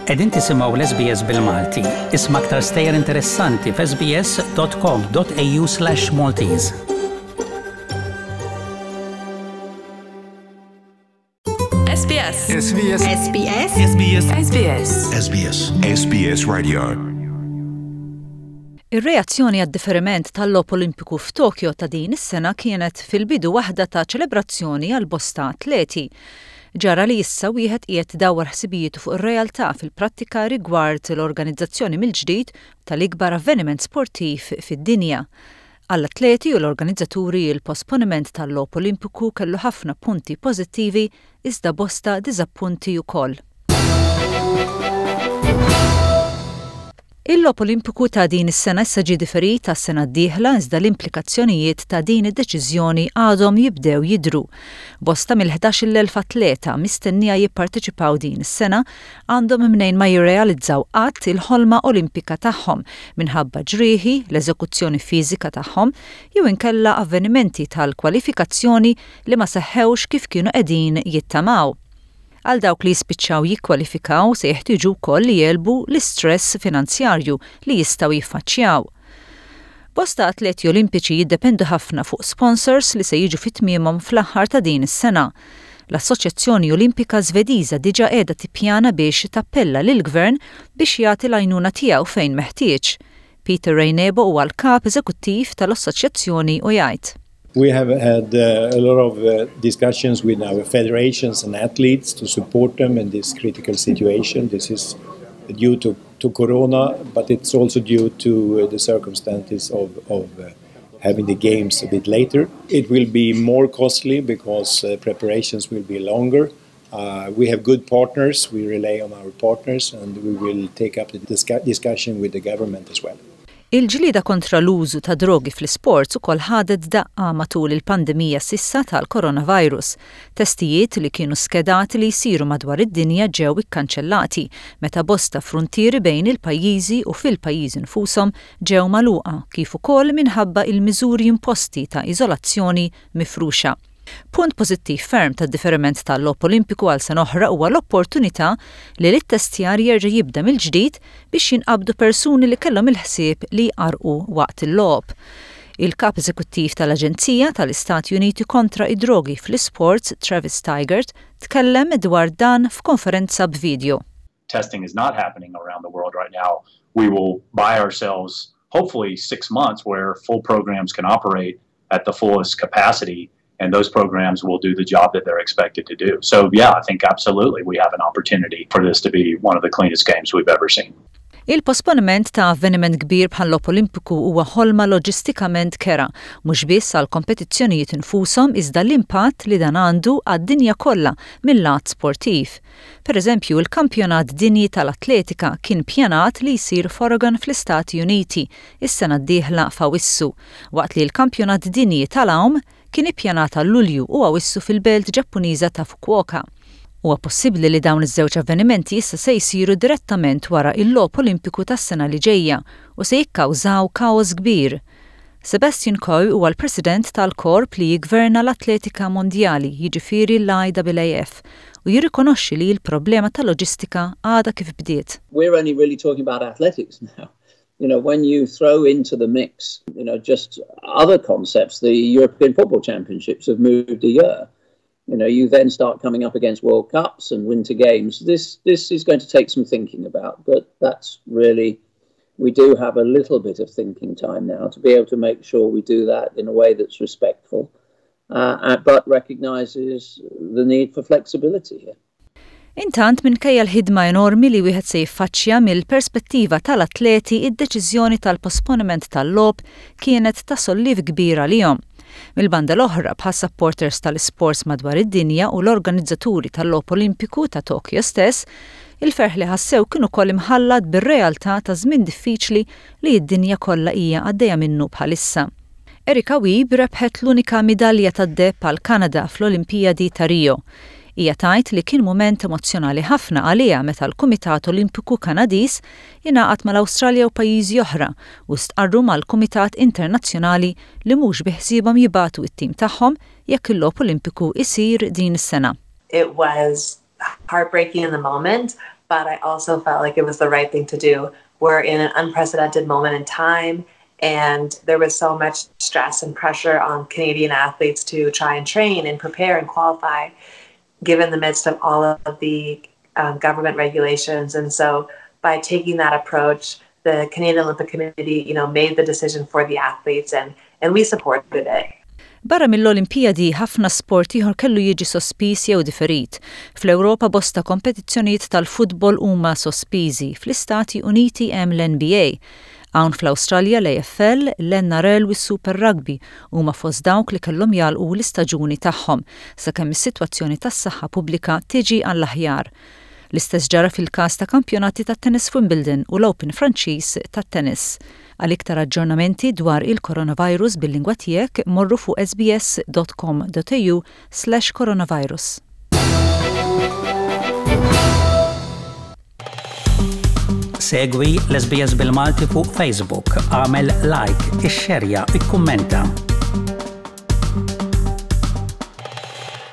Qegħdin tisimgħu l-SBS bil-Malti. Isma' aktar stejjer interessanti f'sbs.com.au/Maltese. SBS Radio. Ir-reazzjoni għad-differiment tal-logħob Olimpiku f'Tokyo ta' din is-sena kienet fil-bidu waħda ta' ċelebrazzjoni għal bosta atleti. Ġara li issa wieħed qiegħed idawwar ħsibijietu fuq ir-realtà fil-prattika rigward l-organizzazzjoni mill-ġdid tal-ikbar avveniment sportiv fid-dinja. Għall-atleti u l-organizzaturi il-posponiment tal-logħob Olimpiku kellu ħafna punti pożittivi iżda bosta diżappunti wkoll. Il-logħob Olimpiku ta' din is-sena issa ġie differit tas-sena d-dieħla iżda l-implikazzjonijiet ta' din id-deċiżjoni għadhom jibdew jidhru. Bosta mill-11,000 atleta mistennija jipparteċipaw din is-sena għandhom mnejn ma jirrealizzaw qatt il-ħolma Olimpika tagħhom minħabba ġrieħi, l-eżekuzzjoni fiżika tagħhom jew inkella avvenimenti tal-kwalifikazzjoni li ma seħħewx kif kienu qegħdin jittamaw. Għal dawk li jispiċċaw jikkwalifikaw se jeħtieġu wkoll li jelbu l-istress finanzjarju li jistgħu jiffaċċjaw. Bosta atleti olimpiċi jiddependu ħafna fuq sponsors li se jiġu fit-tmiemhom fl-aħħar ta' din is-sena. L-Assoċjazzjoni Olimpika Żvediża diġà qiegħda tippjana biex tappella lill-Gvern biex jagħti l-għajnuna tiegħu fejn meħtieġ. Peter Reinebo huwa l-kap eżekuttiv tal-assoċjazzjoni u jgħid. We have had a lot of discussions with our federations and athletes to support them in this critical situation. This is due to Corona, but it's also due to the circumstances of having the games a bit later. It will be more costly because preparations will be longer. We have good partners. We rely on our partners, and we will take up the discussion with the government as well. Il-ġlieda kontra l-użu ta' drogi fl-isports ukoll ħadet daqqa matul il-pandemija sissa tal-coronavirus. Testijiet li kienu skedati li jsiru madwar id-dinja ġew ikkanċellati meta bosta frontieri bejn il-pajjiżi u fil-pajjiżi nfushom ġew magħluqa kif ukoll minħabba il-miżuri imposti ta' iżolazzjoni mifruxa. Punt pożittiv ferm tad-differiment tal-logħob Olimpiku għal sena oħra huwa l-opportunità li l-ittestjar jerġa' jibda mill-ġdid biex jinqabdu persuni li kellhom il-ħsieb li jqarqu waqt il-logħob. Il-kap eżekuttiv tal-Aġenzija tal-Istati Uniti kontra id-drogi fl-isports, Travis Tigert, tkellem dwar dan f'konferenza b'video. Testing is not happening around the world right now. We will buy ourselves hopefully 6 months where full programs can operate at the fullest capacity. And those programs will do the job that they're expected to do. So, yeah, I think absolutely we have an opportunity for this to be one of the cleanest games we've ever seen. Il-posponiment ta' avveniment kbir bħall-logħob Olimpiku huwa ħolma loġistikament kera, mhux biss għal kompetizzjonijiet infushom iżda l-impatt li dan għandu għad-dinja kollha mill-lat sportiv. Pereżempju, il-Kampjonat Dinji tal-Atletika kien ppjanat li jsir f'Oregon fl-Istati Uniti is-sena d-dieħla f'Awwissu, waqt li l-Kampjonat Dinji tal-Awm kien ippjanat għal Lulju u Awwissu fil-belt Ġappuniża ta' Fukuoka. Huwa possibbli li dawn iż-żewġ avvenimenti issa se jsiru direttament wara il-logħob Olimpiku tas-sena li ġejja u se jikkawżaw kaos kbir. Sebastian Coe huwa l-President tal-korp li jigverna l-atletika mondjali, jiġifieri l-IAAF, u jirrikonoxxi li l-problema tal-loġistika għadha kif bdiet. We're only really talking about athletics now. You know, when you throw into the mix, just other concepts, the European Football Championships have moved a year. You then start coming up against World Cups and Winter Games. This is going to take some thinking about, but that's really, we do have a little bit of thinking time now to be able to make sure we do that in a way that's respectful, but recognises the need for flexibility here. Intant minkejja l-ħidma enormi li wieħed se jiffaċċja mill-perspettiva tal-atleti id-deċiżjoni tal-posponiment tal-logħob kienet ta' solliev kbir għalihom. Mill-banda l-oħra bħal supporters tal-isports madwar id-dinja u l-organizzaturi tal-logħob Olimpiku ta' Tokyo stess, il-ferħ li ħassew kienu ukoll imħallat bir-realtà ta' żmien diffiċli li d-dinja kollha hija għaddejja minnu bħalissa. Erika Wiebe rebħet l-unika midalja tad-deheb għal Kanada fl-Olimpijadi ta' Rio. Hija tgħid li kien mument emozjonali ħafna għaliha meta l-Kumitat Olimpiku Kanadiż jingħaqad mal-Awstralja u pajjiżi oħra u stqarru mal-Kumitat Internazzjonali li mhux biħsiebhom jibagħtu t-tim tagħhom jekk il-logħob Olimpiku jsir din is-sena. It was heartbreaking in the moment, but I also felt like it was the right thing to do. We're in an unprecedented moment in time, and there was so much stress and pressure on Canadian athletes to try and train and prepare and qualify, given the midst of all of the government regulations. And so by taking that approach, the Canadian Olympic Committee, made the decision for the athletes, and we supported it. Barra mill-Olimpijadi ħafna sport ieħor kellu jiġi sospiż jew differit. Fl-Ewropa bosta kompetizzjonijiet tal-futbol huma sospiżi, fl-Istati Uniti hemm l-NBA. Hawn fl-Awstralja l-AFL, l-NRL u s-Super Rugby huma fost dawk li kellhom jalqu l-istaġuni tagħhom sakemm is-sitwazzjoni tas-saħħa pubblika tiġi għall-aħjar. L-istess ġara fil-każ ta' kampjonati tat-tennis Wimbledon u l-Open Franċiż tat-tennis. Għal iktar aġġornamenti dwar il-coronavirus bil-lingwa tiegħek morru fuq sbs.com.au/coronavirus. Segwi l-SBS bil-Malti fuq Facebook, għamel like, ixxerja, ikkummenta.